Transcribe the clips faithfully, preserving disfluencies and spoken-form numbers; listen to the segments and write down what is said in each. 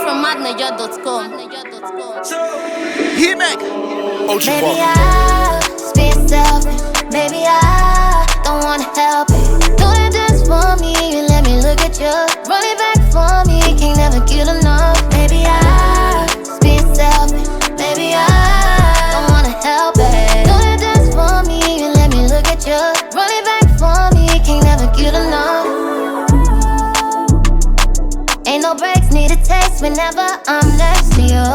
from madnaja dot com. He-Mac. Baby, I been selfish. Baby, I don't wanna help it. Do that dance for me, you let me look at you. Run it back for me, can't never get enough. Baby, I been selfish. Baby, I don't wanna help it. Do that dance for me, you let me look at you. Run it back for me, can't never get enough. Ain't no breaks, need a taste whenever I'm next to you.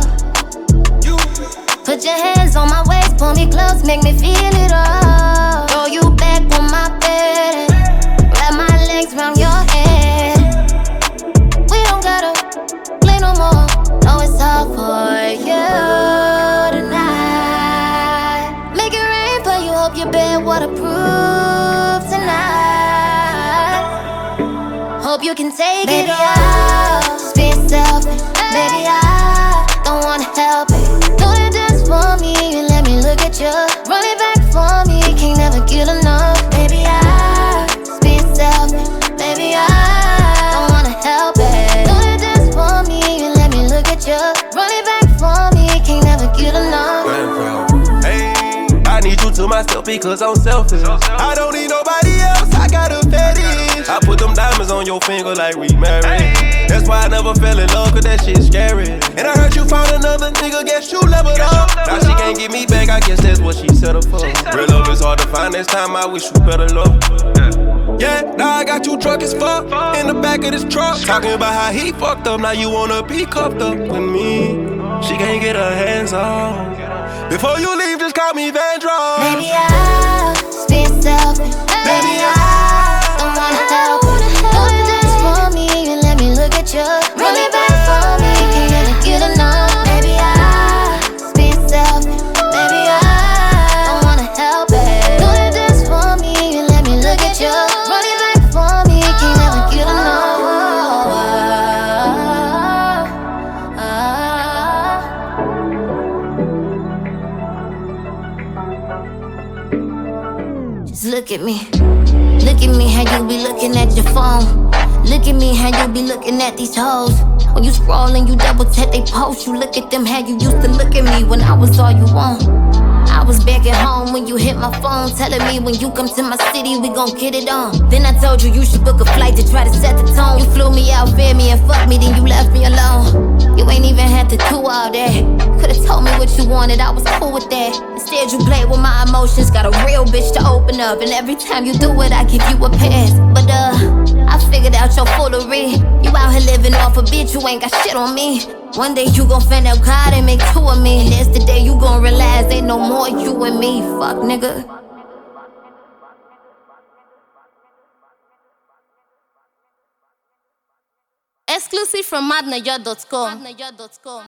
Put your hands on my waist, pull me close, make me feel it all. Throw you back on my bed, wrap my legs round your head. We don't gotta play no more, no it's all for you tonight. Make it rain for you, hope your bed waterproof tonight. Hope you can take Baby, it all. I'll be selfish. Baby, I don't wanna help it. For me, you let me look at you. Run it back for me, can't never get enough. Baby, I be selfish. Baby, I don't wanna help it. Do that dance for me, you let me look at you. Run it back for me, can't never get enough. Hey, I need you to myself because I'm selfish. I don't need nobody else, I got a fetish. I put them diamonds on your finger like we married. That's why I never fell in love, cause that shit's scary. And I heard you found another nigga, guess you leveled up. Now she can't get me back, I guess that's what she settled for. Real love is hard to find, this time I wish you better luck. Yeah, now I got you drunk as fuck in the back of this truck. Talking about how he fucked up, now you wanna be cuffed up with me. She can't get her hands on. Before you leave, just call me Vandross. Baby, I be selfish. Baby, I don't wanna help it. Do the dance for me, you let me look at you. Run it back for me, can't never get enough. Baby, I be selfish. Baby, I don't wanna help it. Do the dance for me, you let me look at you. Run it back for me, can't never get enough. Just look at me. Look at me, how you be looking at your phone. Look at me, how you be looking at these hoes. When you scroll and you double tap they post, you look at them how you used to look at me when I was all you want. I was back at home when you hit my phone, telling me when you come to my city we gon' get it on. Then I told you you should book a flight to try to set the tone. You flew me out, fed me and fucked me, then you left me alone. You ain't even had to do all that. Could've told me what you wanted, I was cool with that. Instead you played with my emotions, got a real bitch to open up. And every time you do it, I give you a pass. But uh, I figured out your foolery. You out here living off a bitch, you ain't got shit on me. One day you gon' find out God and make two of me. And that's the day you gon' realize ain't no more you and me. Fuck nigga. Exclusive from madnaja dot com.